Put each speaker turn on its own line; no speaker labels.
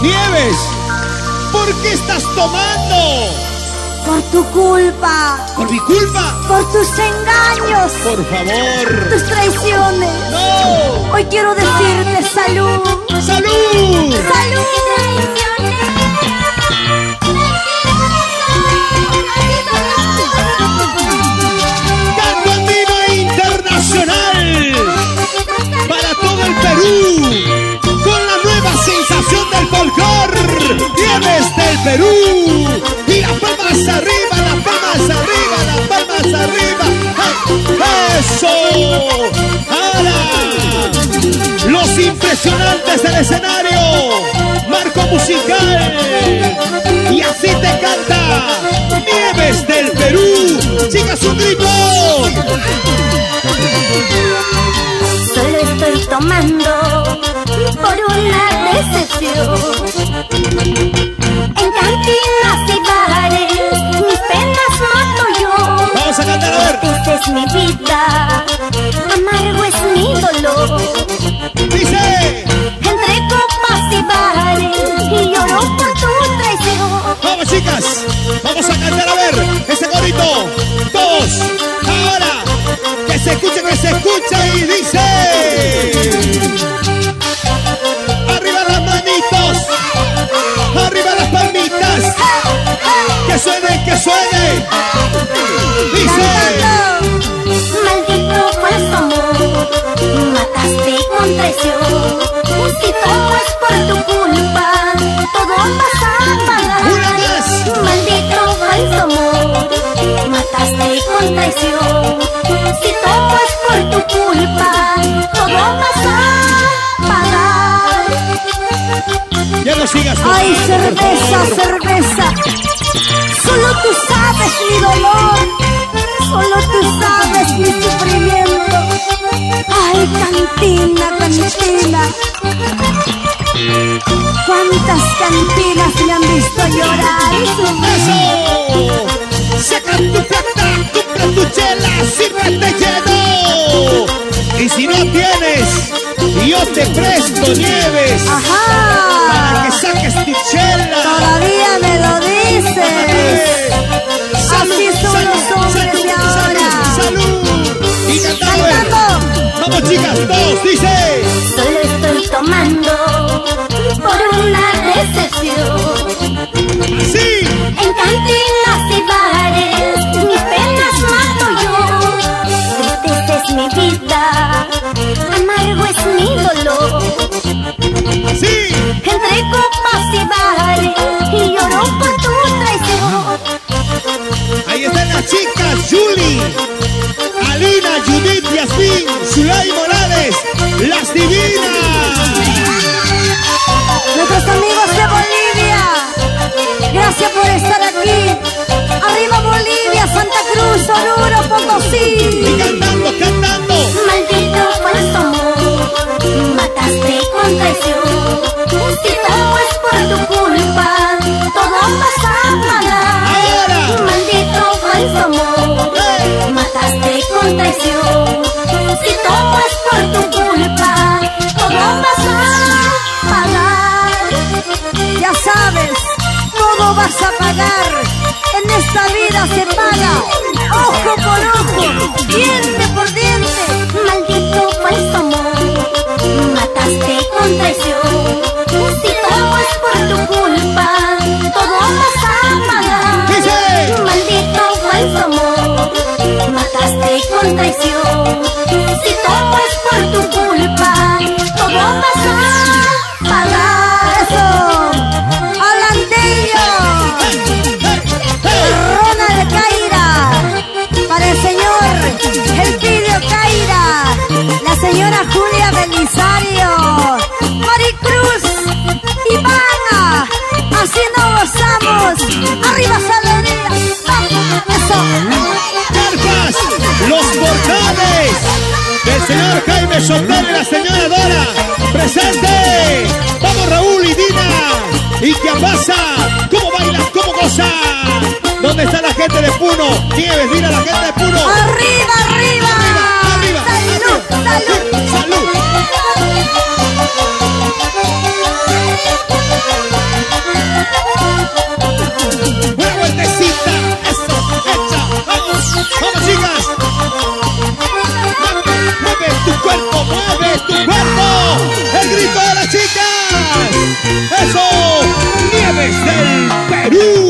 Nieves, ¿por qué estás tomando?
Por tu culpa.
¿Por mi culpa?
Por tus engaños.
Por favor.
Tus traiciones.
¡No!
Hoy quiero decirte salud.
¡Salud!
¡Salud!
Canto andino internacional para todo el Perú, con la nueva sensación del folclor. Nieves del Perú. Y las palmas arriba, las palmas arriba, las palmas arriba. ¡Ay! ¡Eso! ¡Ahora! Los impresionantes del escenario. Marco musical. Y así te canta Nieves del Perú. Chicas, un grito.
Solo estoy tomando por una decepción. En cantinas y bares mis penas mato yo.
Vamos a cantar, a ver.
Esta es mi vida, amargo es mi dolor.
Dice.
Entre copas y bares y lloro por tu traición.
Vamos, chicas, vamos a cantar, a ver, ese corito. Todos, ahora, que se escucha y dice. Arriba las manitos, arriba las palmitas. Que suene, que suene. Dice.
Maldito falso amor, mataste con traición. Si todo es por tu culpa, todo vas a pagar.
Una más.
Maldito falso amor, mataste con traición. Si todo es por tu culpa, todo vas a pagar.
Ya no sigas.
Ay, cerveza, cerveza. Solo tú sabes mi dolor. Solo tú sabes mi sufrimiento. Ay, cantina, cantina. ¿Cuántas cantinas me han visto llorar y sufrir?
¡Eso! Saca tu plata, compra tu chela, sírvete lleno. Y si no tienes, yo te presto, Nieves.
Ajá.
Para que saques tu chela.
Todavía me lo dices. Así son los hombres de ahora.
¡Salud! Y cantando.
Cantando.
Vamos, chicas, todos, dice.
Solo estoy tomando por una decepción.
¡Sí!
En cantinas y bares mis penas mato yo. Triste es mi vida, amargo es mi dolor.
¡Sí!
Entre copas y bares y lloro por tu traición.
Ahí están las chicas, Julie, Alina, Judith, Yasmin, Zulay Morales, las divinas.
Nuestros amigos de Bolivia, gracias por estar aquí. Arriba Bolivia, Santa Cruz, Oruro,
Y
Potosí.
cantando, cantando.
Maldito falso amor, mataste con traición. Si todo es por tu culpa, todo vas a pagar.
Ahora.
Maldito falso amor, mataste con traición. Si todo es por tu culpa, todo vas a pagar. Ya sabes, todo vas a pagar. En esta vida se paga ojo por ojo, diente por diente. Maldito falso amor, mataste con traición. Si todo es por tu culpa, todo vas a pagar.
Dice.
Maldito falso amor, mataste con traición. Si todo es por tu culpa, todo vas a pagar. Eso, Holandillo, Ronald Caira, para el señor Elpidio Caira, la señora Julia Belisario, Maricruz, Ivana, así nos gozamos. Arriba Saladería, eso.
Carpas, los portales del señor Jaime Sotelo y la señora Dora. Presente. Vamos, Raúl y Dina. ¿Y qué pasa? ¿Cómo bailas? ¿Cómo gozas? ¿Dónde está la gente de Puno? Nieves, mira la gente de Puno.
Arriba, arriba.
Arriba,
Salud, salud.
salud. Perú.